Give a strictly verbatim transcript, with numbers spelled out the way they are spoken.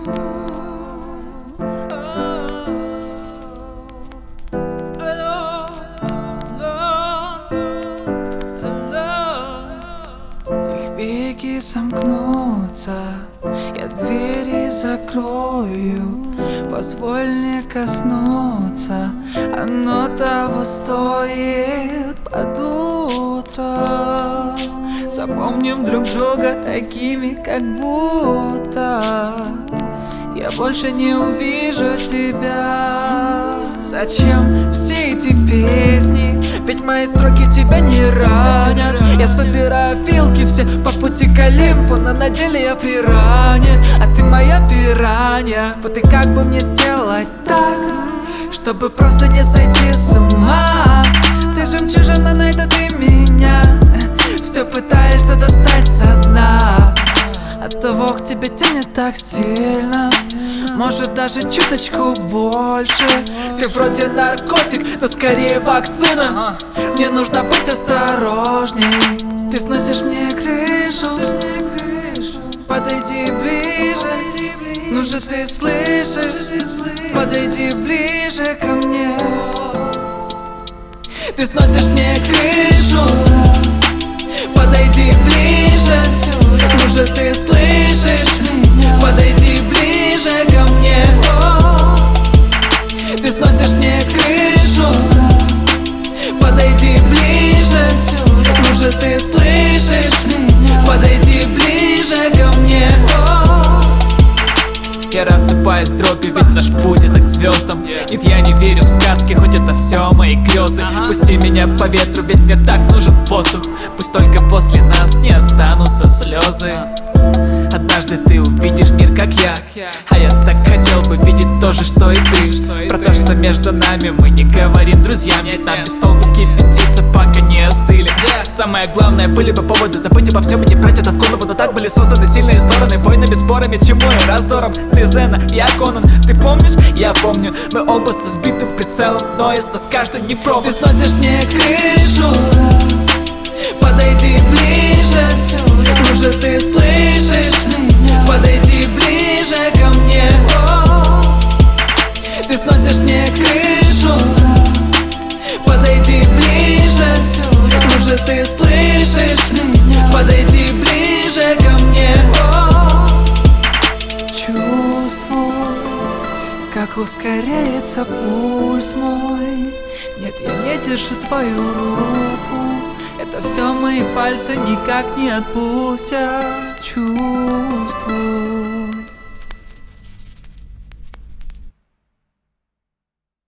Их веки сомкнутся, я двери закрою. Позволь мне коснуться, оно того стоит под утро. Запомним друг друга такими, как будто я больше не увижу тебя. Зачем все эти песни? Ведь мои строки тебя не ранят. Я собираю филки все по пути к Олимпу, но на деле я фриране, а ты моя пиранья. Вот и как бы мне сделать так, чтобы просто не сойти с ума? Ты жемчужина, найди ты меня. Все пытаешься достать со дна. Оттого к тебе тянет так сильно, может даже чуточку больше. Ты вроде наркотик, но скорее вакцина. Мне нужно быть осторожней. Ты сносишь мне крышу, подойди ближе. Ну же ты слышишь, подойди ближе ко мне. Ты сносишь мне крышу, подойди ближе. Ну же ты слышишь, подойди ближе ко мне. Ты сносишь мне крышу, подойди ближе. Ну же ты слышишь, подойди ближе ко мне. Я рассыпаюсь в дроби, ведь наш путь это к звездам. Нет, я не верю в сказки, хоть это все мои грезы. Пусти меня по ветру, ведь мне так нужен воздух. Пусть только после нас не останутся слезы. Однажды ты увидишь мир, как я, а я так хотел бы видеть то же, что и ты. Про то, что между нами мы не говорим друзьям. Ведь нам без толку кипятиться, пока не остыли. Самое главное, были бы поводы забыть обо всем и не брать это в голову. Но так были созданы сильные стороны, войнами, спорами, чему и раздором. Ты Зена, я Конан, ты помнишь? Я помню. Мы оба со сбитым прицелом, но из нас каждый не пробовал. Ты сносишь мне крышу, подойди ближе. Ну же ты слышишь, подойди ближе ко мне. Ты сносишь мне крышу, подойди ближе. Ну же ты слышишь, подойди ближе ко мне. Чувствую, как ускоряется пульс мой. Нет, я не держу твою руку, это все мои пальцы никак не отпустят. Чувствую,